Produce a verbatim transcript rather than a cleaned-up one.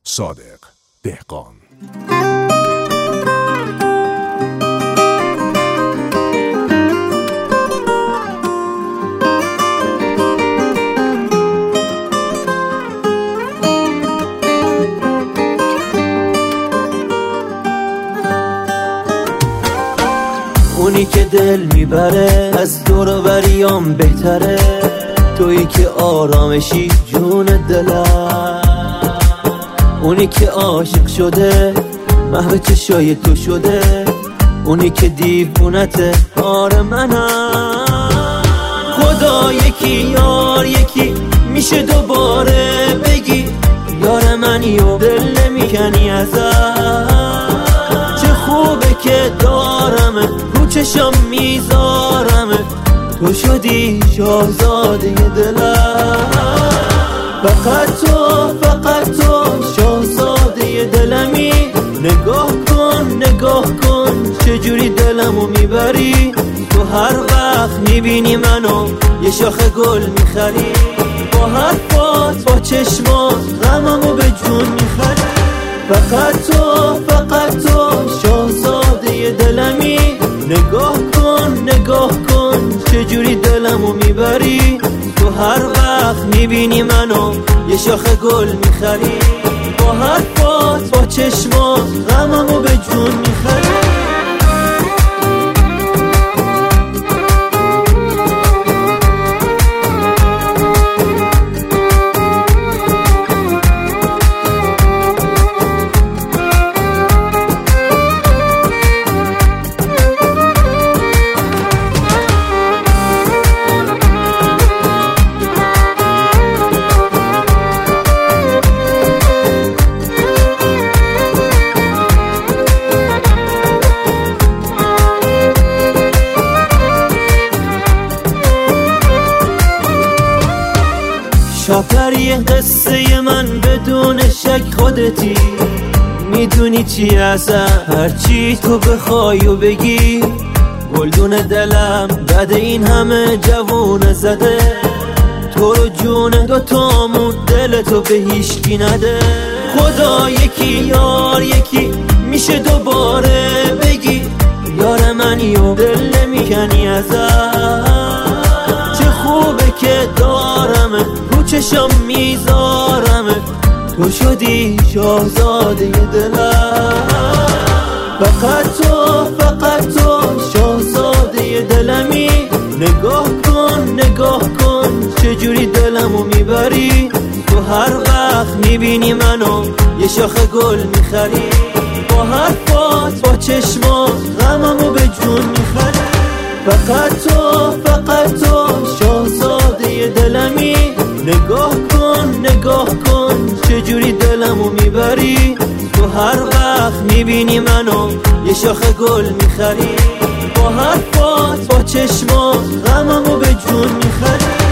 صادق دهقان. اونی که دل میبره از دور و بریام بهتره، تویی که آرامشی جون دلم، اونی که عاشق شده محو چشای تو شده، اونی که دیوونته آره منم. خدا یکی یار یکی میشه دوباره بگی یار منی و دل نمیکنی ازم، چه خوبه که دارمه رو چشم میذارمه، تو شدی شاهزاده دلم، فقط تو فقط تو شاهزاده دلمی. نگاه کن نگاه کن چجوری دلمو میبری، تو هر وقت میبینی منو یه شاخ گل میخری، با حرفات با چشمات غممو به جون میخری. فقط تو فقط تو شاهزاده دلمی. نگاه کن نگاه کن چجوری دلمو میبری، تو هر وقت میبینی منو یه شاخ گل میخری، با حرفات با چشمات غممو به جون میخری. شاپری قصه من بدون شک خودتی، میدونی چی هستم هرچی تو بخوای و بگی، گلدون دلم بعد این همه جوونه زده، تو رو جون دوتامون دل تو به هیچکی نده. خدا یکی یار یکی میشه دوباره بگی یار منی و دل نمیکنی ازم، چه خوبه که دارمه رو چشم میذارمه، تو شدی شاهزاده دلم، فقط تو فقط تو شاهزاده دلمی. نگاه کن نگاه کن چجوری دلمو میبری، تو هر وقت میبینی منو یه شاخ گل میخری، با حرفات با چشمات غممو به جون میخری. فقط تو فقط تو شاهزاده دلمی. نگاه کن نگاه کن چجوری دلمو میبری، تو هر وقت میبینی منو یه شاخ گل میخری، با حرفات با چشمات غممو به جون میخری.